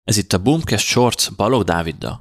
Ez itt a Boomcast Shorts Balogh Dáviddal.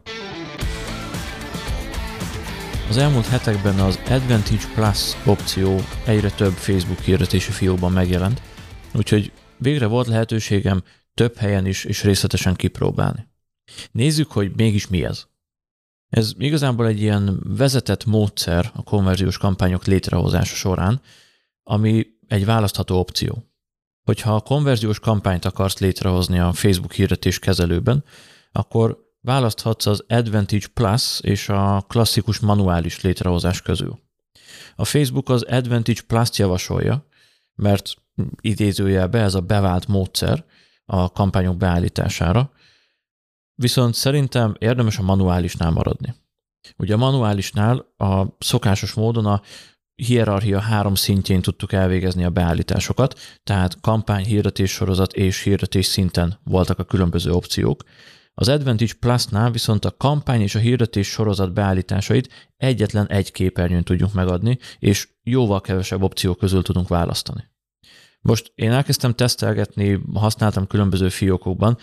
Az elmúlt hetekben az Advantage Plus opció egyre több Facebook hirdetési fiókban megjelent, úgyhogy végre volt lehetőségem több helyen is és részletesen kipróbálni. Nézzük, hogy mégis mi ez. Ez igazából egy ilyen vezetett módszer a konverziós kampányok létrehozása során, ami egy választható opció. Hogyha a konverziós kampányt akarsz létrehozni a Facebook hirdetés kezelőben, akkor választhatsz az Advantage Plus és a klasszikus manuális létrehozás közül. A Facebook az Advantage Plus-t javasolja, mert idézőjelben ez a bevált módszer a kampányok beállítására, viszont szerintem érdemes a manuálisnál maradni. Ugye a manuálisnál a szokásos módon a hierarchia 3 szintjén tudtuk elvégezni a beállításokat, tehát kampány, hirdetés sorozat és hirdetés szinten voltak a különböző opciók. Az Advantage Plus-nál viszont a kampány és a hirdetés sorozat beállításait egyetlen egy képernyőn tudjuk megadni, és jóval kevesebb opció közül tudunk választani. Most én elkezdtem tesztelgetni, használtam különböző fiókokban.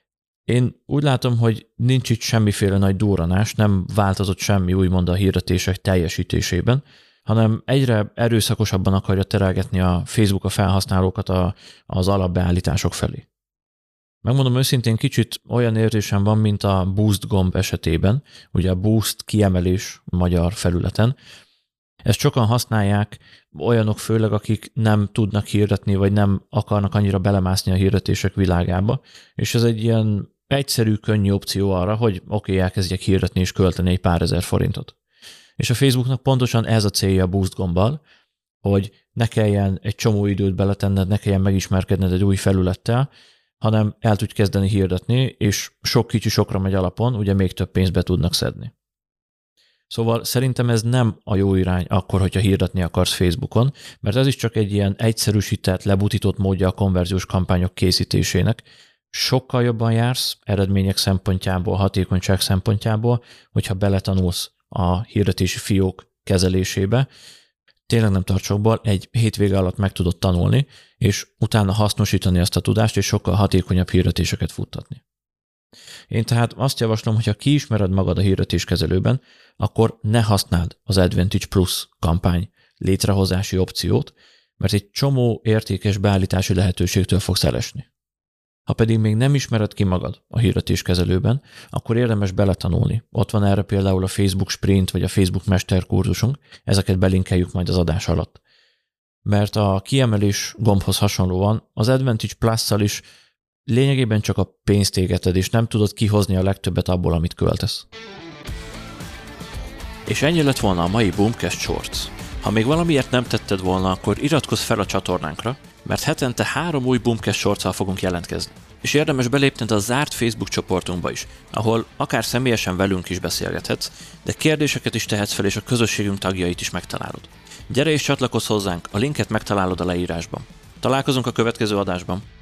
Én úgy látom, hogy nincs itt semmiféle nagy durranás, nem változott semmi úgymond a hirdetések teljesítésében, hanem egyre erőszakosabban akarja terelgetni a Facebook a felhasználókat az alapbeállítások felé. Megmondom őszintén, kicsit olyan érzésem van, mint a Boost gomb esetében, ugye a Boost kiemelés magyar felületen. Ezt sokan használják, olyanok főleg, akik nem tudnak hirdetni, vagy nem akarnak annyira belemászni a hirdetések világába, és ez egy ilyen egyszerű, könnyű opció arra, hogy elkezdjek hirdetni és költeni egy pár ezer forintot. És a Facebooknak pontosan ez a célja a Boost gombbal, hogy ne kelljen egy csomó időt beletenned, ne kelljen megismerkedned egy új felülettel, hanem el tudj kezdeni hirdetni, és sok kicsi sokra megy alapon, ugye még több pénzt be tudnak szedni. Szóval szerintem ez nem a jó irány akkor, hogyha hirdetni akarsz Facebookon, mert ez is csak egy ilyen egyszerűsített, lebutított módja a konverziós kampányok készítésének. Sokkal jobban jársz eredmények szempontjából, hatékonyság szempontjából, hogyha beletanulsz a hirdetési fiók kezelésébe. Tényleg nem tart sokból, egy hétvége alatt meg tudod tanulni, és utána hasznosítani ezt a tudást, és sokkal hatékonyabb hirdetéseket futtatni. Én tehát azt javaslom, hogy ha kiismered magad a hirdetéskezelőben, akkor ne használd az Advantage Plus kampány létrehozási opciót, mert egy csomó értékes beállítási lehetőségtől fogsz elesni. Ha pedig még nem ismered ki magad a hirdetéskezelőben, akkor érdemes beletanulni. Ott van erre például a Facebook Sprint vagy a Facebook Mesterkurzusunk, ezeket belinkeljük majd az adás alatt. Mert a kiemelés gombhoz hasonlóan az Advantage Plus-szal is lényegében csak a pénzt égeted, és nem tudod kihozni a legtöbbet abból, amit költesz. És ennyi lett volna a mai Boomcast Shorts. Ha még valamiért nem tetted volna, akkor iratkozz fel a csatornánkra, mert hetente 3 új Boomcast Shortszal fogunk jelentkezni. És érdemes belépned a zárt Facebook csoportunkba is, ahol akár személyesen velünk is beszélgethetsz, de kérdéseket is tehetsz fel, és a közösségünk tagjait is megtalálod. Gyere és csatlakozz hozzánk, a linket megtalálod a leírásban. Találkozunk a következő adásban.